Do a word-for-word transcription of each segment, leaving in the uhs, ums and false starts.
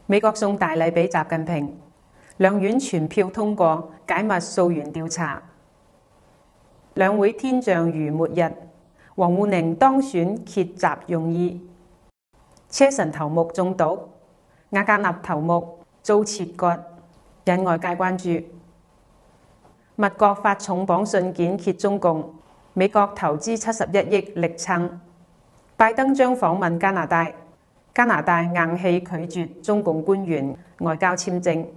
美國送大禮俾習近平，兩院全票通過解密溯源調查。兩會天象如末日，王滬寧當選揭習用意。車臣頭目中毒，瓦格納頭目遭切割，引外界關注。密國發重磅信件揭中共，美國投資七十一億力撐。拜登將訪問加拿大，加拿大硬氣拒絕中共官員外交簽證。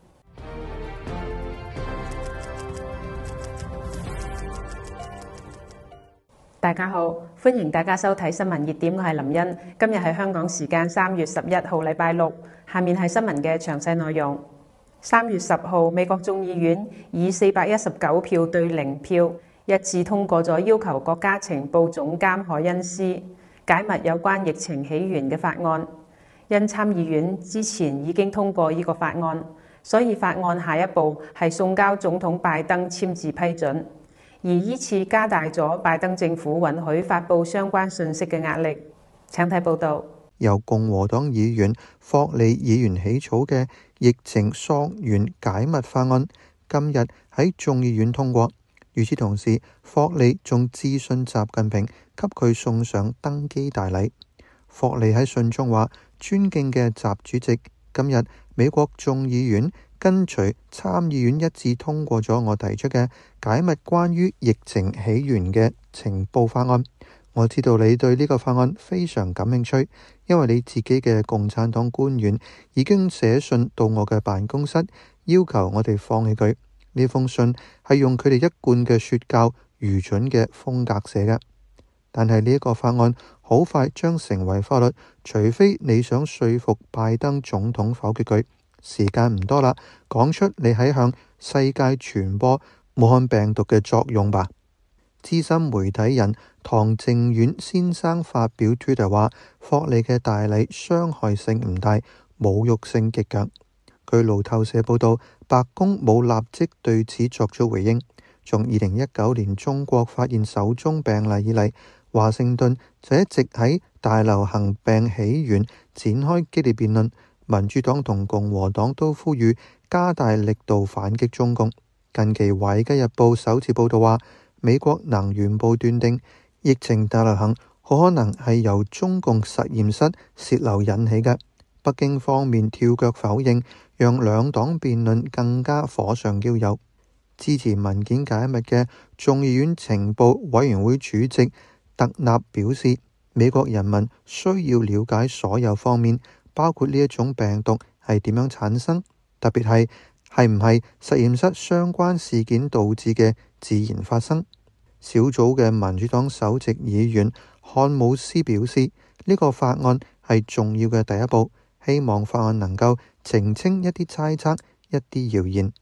大家好，歡迎大家收睇新聞熱點，我係林茵。今日係香港時間三月十一號，禮拜六。下面係新聞嘅詳細內容。三月十號，美國眾議院以四百一十九票對零票一致通過咗要求國家情報總監凱恩斯解密有關疫情起源嘅法案。因參議院之前已經通過呢個法案，所以法案下一步係送交總統拜登簽字批准。而依次加大咗拜登政府允許發布相關信息嘅壓力。請睇報導。 由共和黨議員霍利議員起草嘅疫情溯源解密法案，今日喺眾議院通過。與此同時，霍利仲致信習近平，給佢送上登基大禮。霍利喺信中話：尊敬嘅習主席，今日美國眾議院跟隨參議院一致通過咗我提出嘅解密關於疫情起源嘅情報法案。我知道你對呢個法案非常感興趣，因為你自己嘅共產黨官員已經寫信到我嘅辦公室，要求我哋放棄佢。呢封信係用佢哋一貫嘅說教愚蠢嘅風格寫嘅。但係呢一個法案好快將成為法律，除非你想說服拜登總統否決佢。時間唔多啦，講出你喺向世界傳播武漢病毒嘅作用吧。資深媒體人唐靖遠先生發表 Twitter 話：霍利嘅大禮傷害性唔大，侮辱性極強。據路透社報道，白宮冇立即對此作出回應。從二零一九年中國發現首宗病例以嚟，華盛頓就一直喺大流行病起源展開激烈辯論。民主黨同共和黨都呼籲加大力度反擊中共。近期《華爾街日報》首次報道話，美國能源部斷定疫情大流行好可能係由中共實驗室洩漏引起嘅。北京方面跳腳否認，讓兩黨辯論更加火上澆油。支持文件解密嘅眾議院情報委員會主席特納表示，美國人民需要了解所有方面，包括呢一種病毒係點樣產生，特別係係唔係實驗室相關事件導致嘅自然發生。小組嘅民主黨首席議員漢姆斯表示，呢個法案係重要嘅第一步，希望法案能夠澄清一啲猜測、一啲謠言。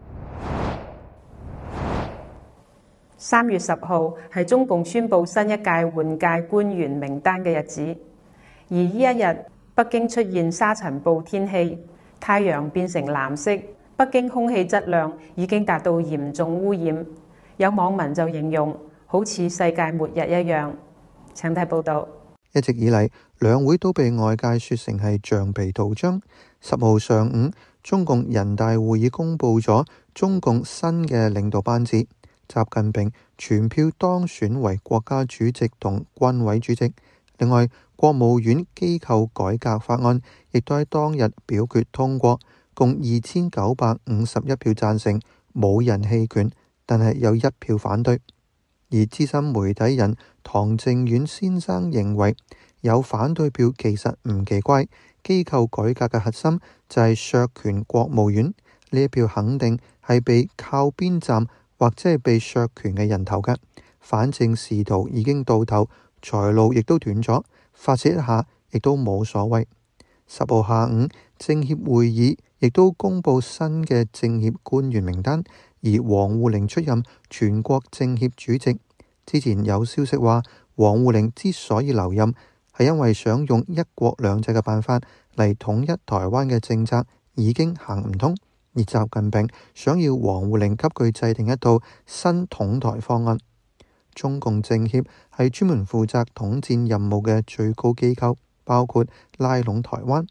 三月十號係中共宣布新一屆換屆官員名單嘅日子，而呢一日北京出現沙塵暴天氣，太陽變成藍色，北京空氣質量已經達到嚴重污染。有網民就形容好似世界末日一樣。請睇報導。 一直以嚟，兩會都被外界說成係橡皮圖章。十號上午，中共人大會議公佈咗中共新嘅領導班子，習近平全票當選為國家主席同軍委主席。另外，國務院機構改革法案亦都喺當日表決通過，共二千九百五十一票贊成，冇人棄權，但係有一票反對。而資深媒體人唐靖遠先生認為，有反對票其實唔奇怪，機構改革嘅核心就係削權國務院，呢一票肯定係被靠邊站或者係被削權嘅人投嘅。反正仕途已經到頭，財路亦都斷咗，發洩一下亦都冇所謂。十號下午，政協會議亦都公布新嘅政協官員名單，而王滬寧出任全國政協主席。之前有消息話，王滬寧之所以留任，係因為想用一國兩制嘅辦法嚟統一台灣嘅政策已經行唔通，而習近平想要王滬寧給佢制定一套新統台方案。中共政協係專門負責統戰任務嘅最高機構，包括拉攏台灣。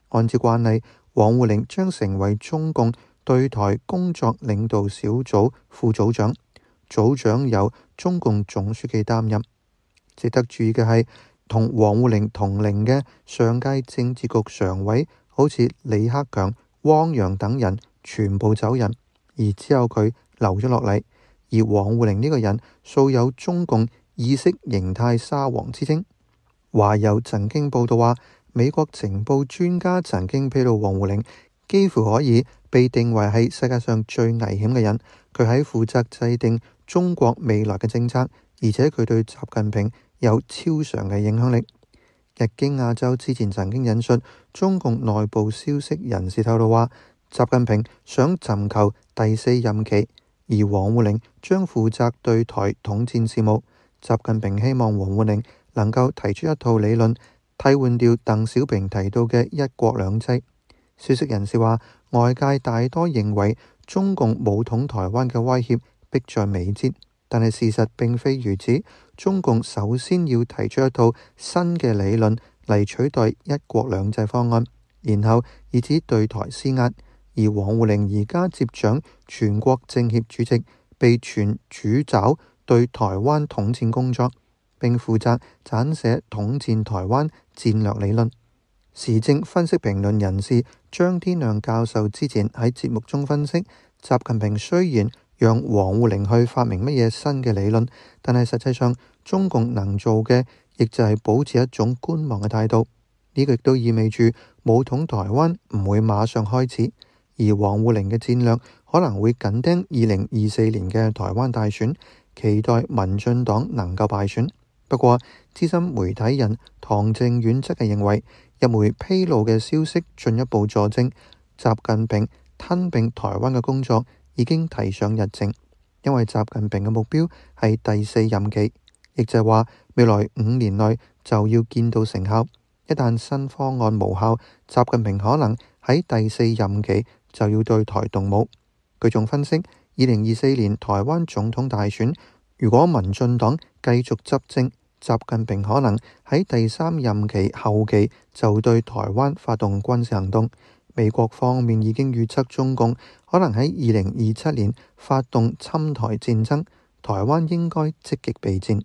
按照慣例，王滬寧將成為中共對台工作領導小組副組長，組長由中共總書記擔任。值得注意嘅係，同王滬寧同齡嘅上屆政治局常委，好似李克強、汪洋等人全部走人，而只有佢留咗落嚟。而王滬寧呢個人素有中共意識形態沙皇之稱。華郵曾經報道話，美國情報專家曾經披露王滬寧幾乎可以被定為係世界上最危險嘅人。佢喺負責制定中國未來嘅政策，而且佢對習近平有超常嘅影響力。日經亞洲之前曾經引述中共內部消息人士透露話，習近平想尋求第四任期，而王滬寧將負責對台統戰事務。習近平希望王滬寧能夠提出一套理論，替換掉鄧小平提到嘅一國兩制。消息人士話，外界大多認為中共武統台灣嘅威脅迫在眉睫，但係事實並非如此。中共首先要提出一套新嘅理論嚟取代一國兩制方案，然後以此對台施壓。而王滬寧而家接掌全國政協主席，被傳主抓對台灣統戰工作，並負責撰寫統戰台灣戰略理論。時政分析評論人士張天亮教授之前喺節目中分析，習近平雖然讓王滬寧去發明乜嘢新嘅理論，但係實際上中共能做嘅，亦就係保持一種觀望嘅態度。呢個亦都意味住武統台灣唔會馬上開始，而王滬寧嘅戰略可能會緊盯二零二四年嘅台灣大選，期待民進黨能夠敗選。不過，資深媒體人唐正遠則係認為，日媒披露嘅消息進一步佐證習近平吞併台灣嘅工作已經提上日程，因為習近平嘅目標係第四任期，亦就係話未來五年內就要見到成效。一旦新方案無效，習近平可能喺第四任期就要對台動武。佢仲分析，二零二四年台灣總統大選，如果民進黨繼續執政，習近平可能喺第三任期後期就對台灣發動軍事行動。美國方面已經預測中共可能喺二零二七年發動侵台戰爭，台灣應該積極備戰。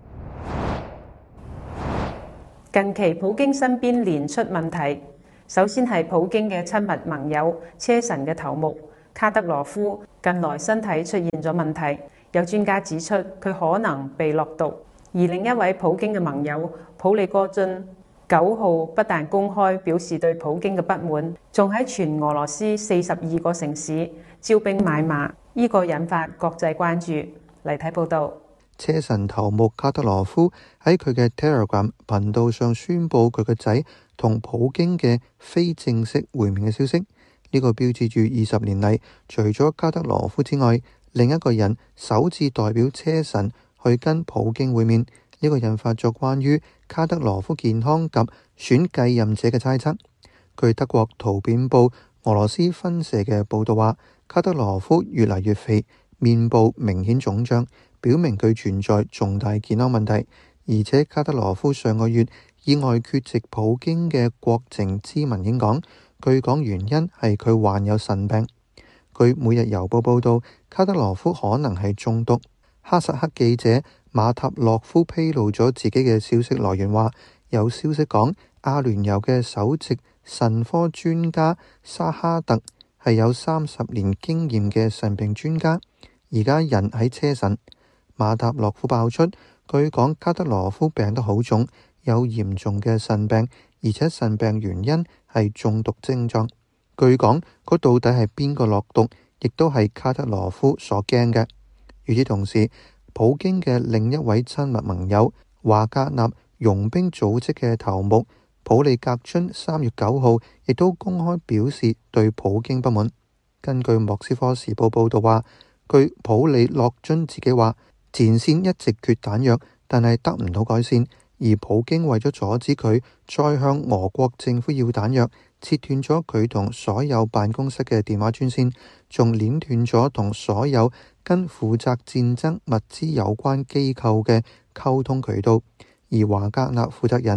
近期普京身邊連出問題，首先係普京嘅親密盟友車臣嘅頭目卡德羅夫近來身體出現咗問題，有專家指出佢可能被落毒。而另一位普京嘅盟友普利戈津九號不但公開表示對普京嘅不滿，仲喺全俄羅斯四十二個城市招兵買馬，呢個引發國際關注。嚟睇報道。 車臣頭目卡德羅夫喺佢嘅 Telegram 頻道上宣布佢個仔同普京嘅非正式會面嘅消息。呢個標誌住二十年嚟，除咗卡德羅夫之外，另一個人首次代表車臣去跟普京會面。呢個引發咗關於卡德羅夫健康及選繼任者嘅猜測。據德國圖片報俄羅斯分社嘅報道話，卡德羅夫越嚟越肥，面部明顯腫脹，表明佢存在重大健康問題。而且卡德羅夫上個月意外缺席普京嘅國情咨文演講，據講原因係佢患有腎病。據每日郵報報道，卡德羅夫可能係中毒。哈薩克記者馬塔洛夫披露咗自己嘅消息來源，話有消息講阿聯酋嘅首席腎科專家沙哈特係有三十年經驗嘅腎病專家，而家人喺車臣。馬塔洛夫爆出，據講卡德羅夫病得好重，有嚴重嘅腎病，而且腎病原因係中毒症狀。據講嗰到底係邊個落毒，亦都係卡德羅夫所驚嘅。與此同時，普京嘅另一位親密盟友華格納傭兵組織嘅頭目普利格津三月九號亦都公開表示對普京不滿。根據莫斯科時報報道話，據普利洛津自己話，前線一直缺彈藥，但係得唔到改善，而普京為咗阻止佢再向俄國政府要彈藥，切斷咗佢同所有辦公室嘅電話專線，仲鏈斷咗同所有跟負責戰爭物資有關機構嘅溝通渠道。而華格納負責人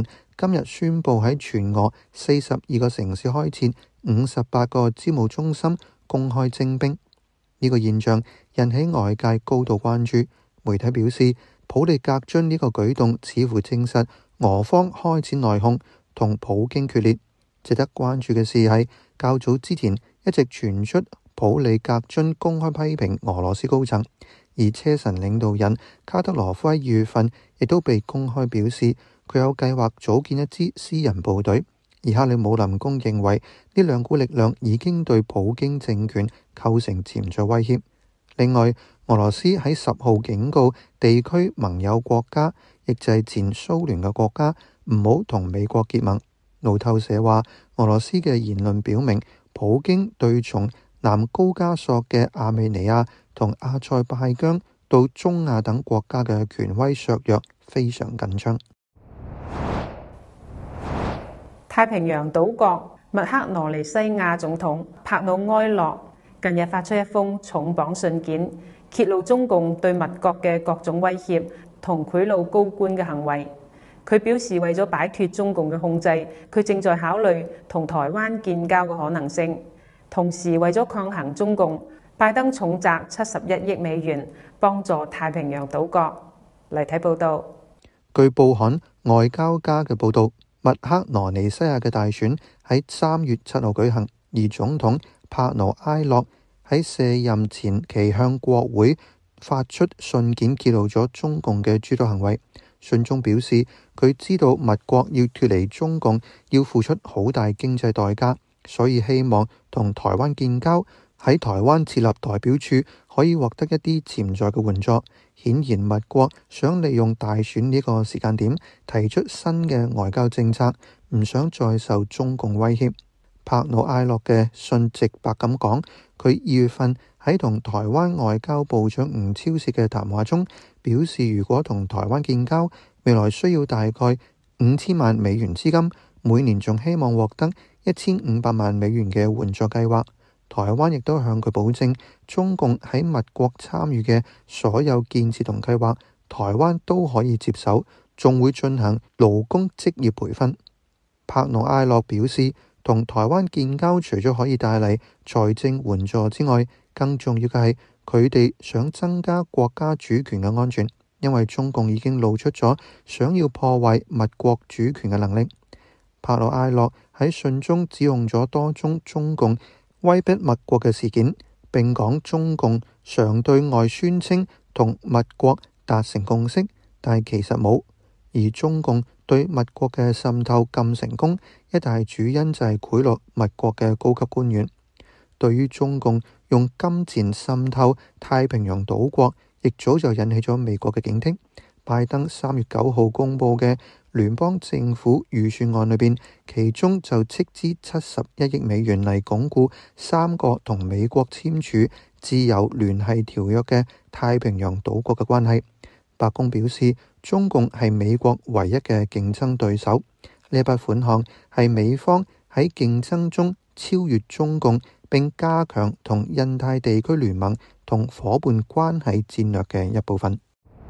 今日宣布喺全俄四十二個城市開設五十八個招募中心，公開徵兵。呢個現象引起外界高度關注。媒體表示，普利格津呢個舉動似乎證實俄方開始內訌，同普京決裂。值得關注嘅事係，較早之前一直傳出普利格津公開批評俄羅斯高層，而車臣領導人卡德羅夫喺二月份亦都被公開表示佢有計劃組建一支私人部隊。而克里姆林宮認為呢兩股力量已經對普京政權構成潛在威脅。另外，俄羅斯喺十號警告地區盟友國家，亦就係前蘇聯嘅國家，唔好同美國結盟。路透社話，俄羅斯嘅言論表明，普京對從南高加索嘅亞美尼亞同阿塞拜疆到中亞等國家嘅權威削弱非常緊張。 太平洋島國密克羅尼西亞總統帕努埃洛近日發出一封重磅信件，揭露中共對密國嘅各種威脅同賄賂高官嘅行為。佢表示，為咗擺脫中共嘅控制，佢正在考慮同台灣建交嘅可能性。同時，為咗抗衡中共，拜登重責七十一億美元幫助太平洋島國。嚟睇報道。 據報刊外交家嘅報導，密克羅尼西亞嘅大選喺三月七號舉行，而總統帕努埃洛喺卸任前期向國會發出信件，揭露咗中共嘅諸多行為。信中表示，佢知道密國要脫離中共要付出好大經濟代價，所以希望同台灣建交，喺台灣設立代表處，可以獲得一啲潛在嘅援助。顯然密國想利用大選呢個時間點提出新嘅外交政策，唔想再受中共威脅。帕努埃洛嘅信直白咁講，佢二月份喺同台灣外交部長吳釗燮嘅談話中表示，如果同台灣建交，未來需要大概五千萬美元資金，每年仲希望獲得一千五百萬美元嘅援助計劃。台灣亦都向佢保證，中共喺密國參與嘅所有建設同計劃，台灣都可以接手，仲會進行勞工職業培訓。帕努埃洛表示，同台灣建交除咗可以帶嚟財政援助之外，更重要嘅係佢哋想增加國家主權嘅安全，因為中共已經露出咗想要破壞密國主權嘅能力。帕努埃洛喺信中指控咗多宗中共威逼密國嘅事件，並講中共常對外宣稱同密國達成共識，但係其實冇。而中共對密國嘅滲透咁成功，一大主因就係賄賂密國嘅高級官員。對於中共用金錢滲透太平洋島國，亦早就引起咗美國嘅警惕。拜登三月九號公佈嘅聯邦政府預算案裏邊，其中就斥資七十一億美元嚟鞏固三個同美國簽署自由聯繫條約嘅太平洋島國嘅關係。白宮表示，中共係美國唯一嘅競爭對手。呢一筆款項係美方喺競爭中超越中共，並加強同印太地區聯盟同夥伴關係戰略嘅一部分。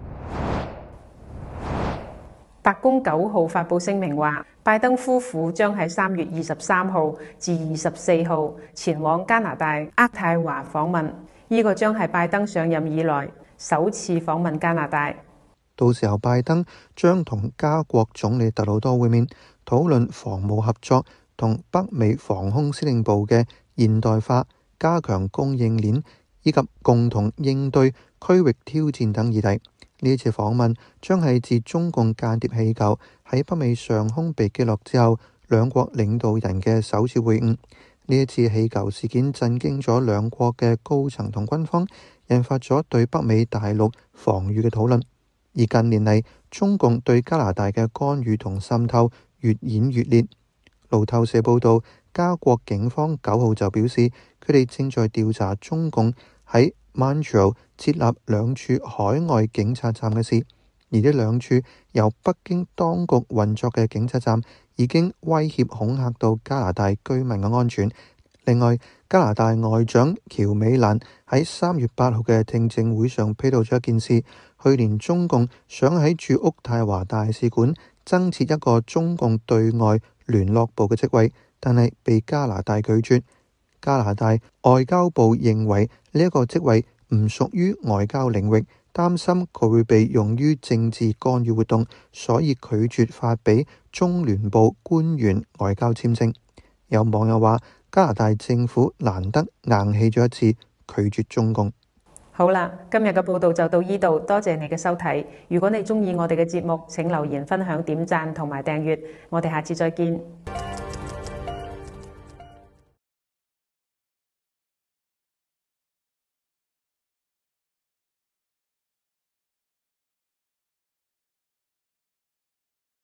白宮九號發佈聲明話，拜登夫婦將喺三月二十三號至二十四號前往加拿大渥太華訪問，呢、這個將係拜登上任以來首次訪問加拿大。 到時候拜登將同加國總理特魯多會面，討論防務合作同北美防空司令部嘅現代化、加強供應鏈以及共同應對區域挑戰等議題。呢次訪問將係自中共間諜氣球喺北美上空被擊落之後，兩國領導人嘅首次會晤。呢一次氣球事件震驚咗兩國嘅高層同軍方，引發咗對北美大陸防禦嘅討論。而近年嚟，中共對加拿大嘅干預同滲透越演越烈。路透社報道，加國警方九號就表示，佢哋正在調查中共喺 Montreal 設立兩處海外警察站嘅事，而呢兩處由北京當局運作嘅警察站已經威脅恐嚇到加拿大居民嘅安全。另外，加拿大外長喬美蘭喺三月八號嘅聽證會上披露咗一件事：去年中共想喺駐渥太華大使館增設一個中共對外聯絡部嘅職位，但係被加拿大拒絕。加拿大外交部認為呢一個職位唔屬於外交領域，擔心佢會被用於政治干預活動，所以拒絕發俾中聯部官員外交簽證。有網友話，加拿大政府難得硬氣咗一次，拒絕中共。 好啦，今日嘅報道就到呢度，多謝你嘅收睇。如果你鍾意我哋嘅節目，請留言分享、點讚同埋訂閱。我哋下次再見。